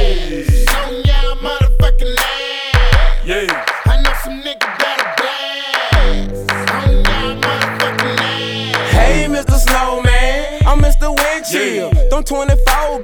On y'all motherfucking ass. Yeah. I know some niggas better blast. On y'all motherfucking ass. Hey, Mr. Snowman, I'm Mr. Wind Chill. Yeah. Them 24